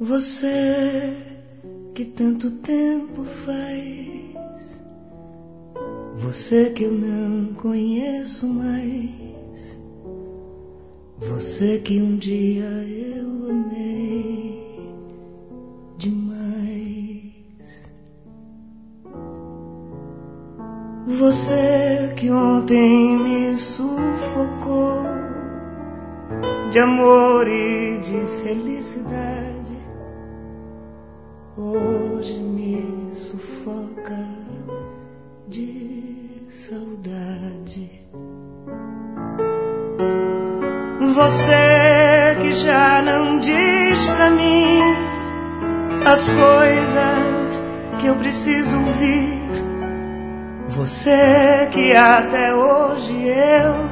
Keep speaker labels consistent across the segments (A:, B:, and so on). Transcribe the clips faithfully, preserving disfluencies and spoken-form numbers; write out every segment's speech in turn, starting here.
A: Você que tanto tempo faz, você que eu não conheço mais, você que um dia eu amei demais. Você que ontem me sufocou de amor e de felicidade, hoje me sufoca de saudade. Você que já não diz pra mim as coisas que eu preciso ouvir, você que até hoje eu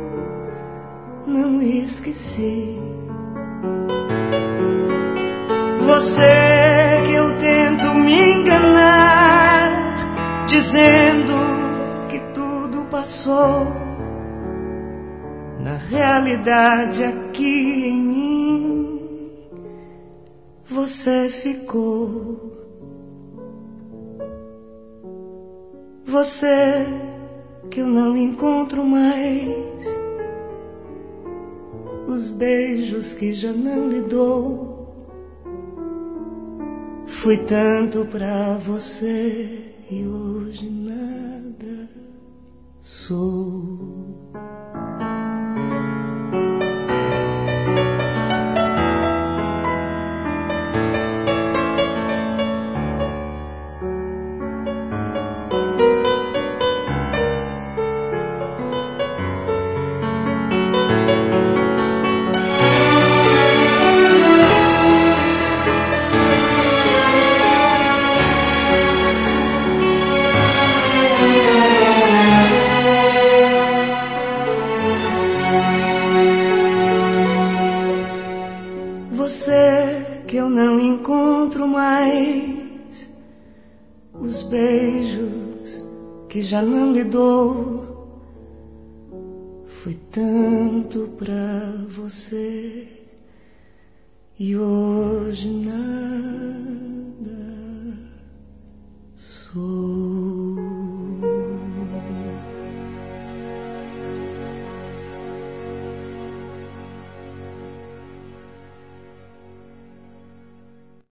A: não esqueci. Você que eu tento me enganar, dizendo que tudo passou, na realidade aqui em mim você ficou. Você que eu não encontro mais, os beijos que já não lhe dou, fui tanto pra você e hoje nada sou. Você que eu não encontro mais, os beijos que já não lhe dou, fui tanto pra você e hoje nada